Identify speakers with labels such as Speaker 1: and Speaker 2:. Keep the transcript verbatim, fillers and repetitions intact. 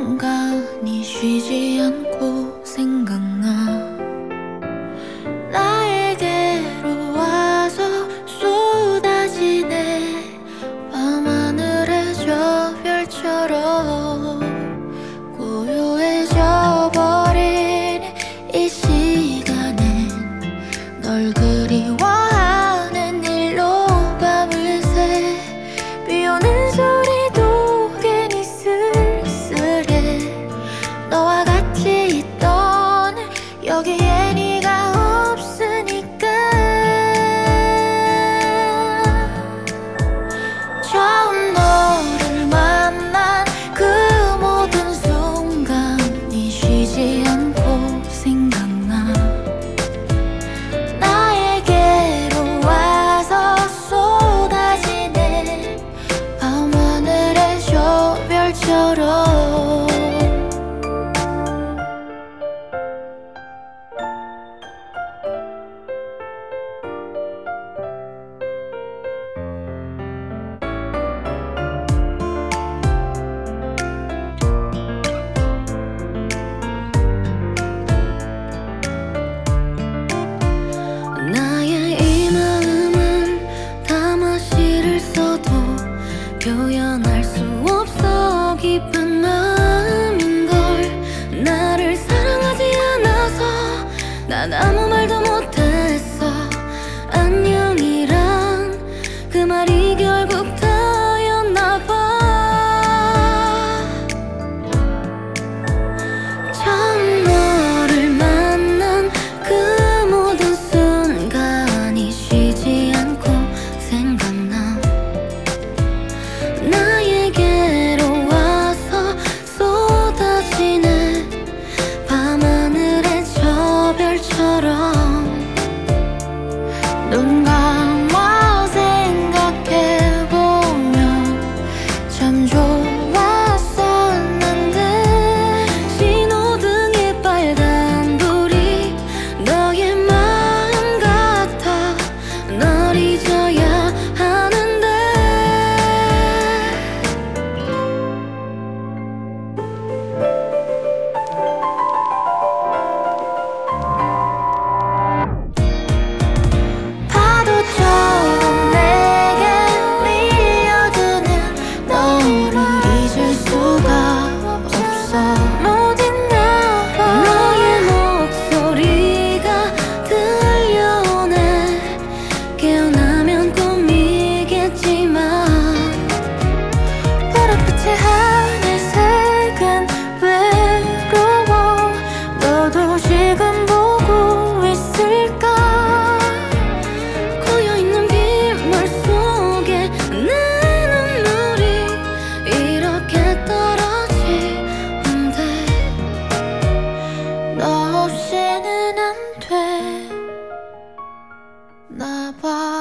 Speaker 1: 순간이 쉬지 않고 생각나. 나에게로 와서 쏟아지네. 밤하늘의 저 별처럼 고요해져 버린 이 시간엔 널 그리워하는 일로 밤을 새. 비오는 소리도 괜히 쓸쓸해. 너와 같이 있던 여기에 네가 없으니까. 처음 너를 만난 그 모든 순간이 쉬지 않고 생각나. 나에게로 와서 쏟아지네. 밤하늘의 저 별처럼. 나의 이 마음은 담아 시를 써도 표현할 수 없어 깊은 마음인걸. 나를 사랑하지 않아서 난 아무 말도 못했어. 안녕이란 그 말이 결국 다였나 봐. 처음 너를 만난 그 모든 순간이 쉬지 않고 생각나. 나에게로 와서 쏟아지네. 밤하늘의 저 별처럼. 눈 감아 생각해보면 참 좋았었는데. 신호등의 빨간 불이 너의 마음 같아. 널 잊어야 하는데. 파도처럼 내게 밀려드는 너를 잊을 수가 없어. 모든 날 너의 목소리가 들려오네. 깨어나면 꿈이겠지만 푸른빛의 하늘색은 외로워. 너도 지금 보고 있을까? 고여있는 빗물 속에 내 눈물이 이렇게 떨어지는데. 너 없이는 안 되나 봐.